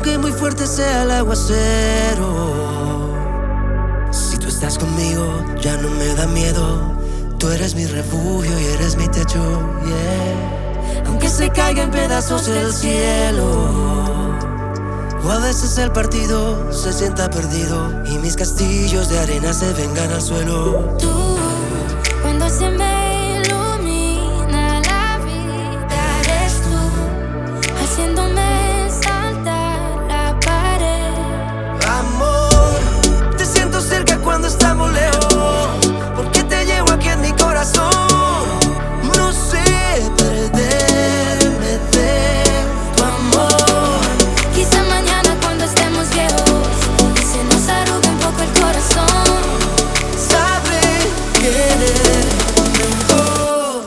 aunque muy fuerte sea el aguacero. Si tú estás conmigo, ya no me da miedo. Tú eres mi refugio y eres mi techo, yeah. Aunque se caiga en pedazos el cielo, o a veces el partido se sienta perdido y mis castillos de arena se vengan al suelo. Tú, cuando se me ilumina la vida, eres tú, haciéndome saltar la pared. Amor, te siento cerca cuando estamos lejos, porque te llevo aquí en mi corazón. No sé perderme de tu amor. Quizá mañana cuando estemos viejos y se nos arrugue un poco el corazón, Sabré querer mejor.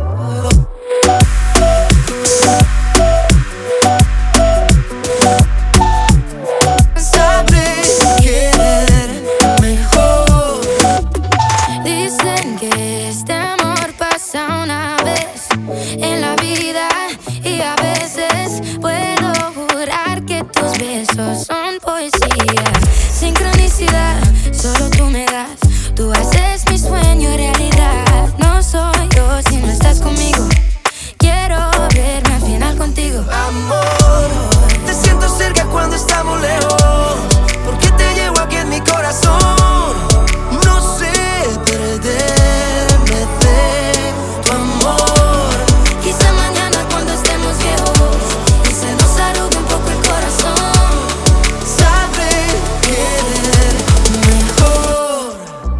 Sabré querer mejor. dicen que este amor pasa una vez en la vida y a veces puedo jurar que tus besos son poesía. Sincronicidad, solo tú me das. Tú haces mi sueño realidad. No soy yo si no estás conmigo. Quiero verme al final contigo. Amor, te siento cerca cuando estamos lejos, porque te llevo aquí en mi corazón. No sé perderme de tu amor. Quizá mañana cuando estemos viejos y se nos arrugue un poco el corazón, Sabré querer mejor.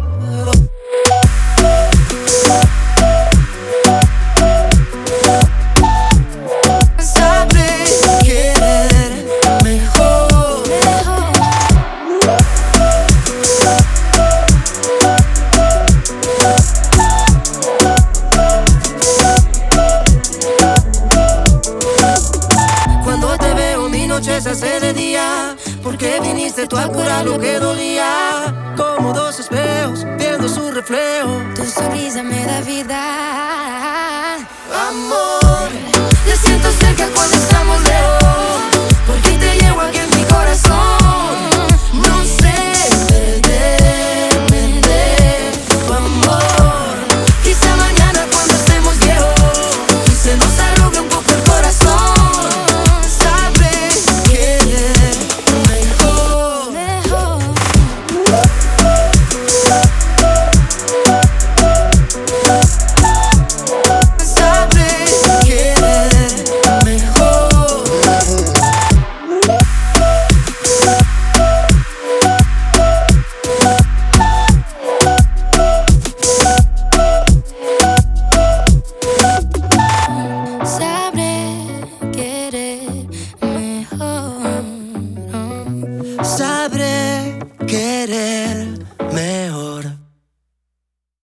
Sabré querer mejor. mejor. Cuando te veo mi noche se hace de día, porque viniste tú a curar lo que dolía. Como dos espejos viendo su reflejo. Tu sonrisa me da vida. Amor,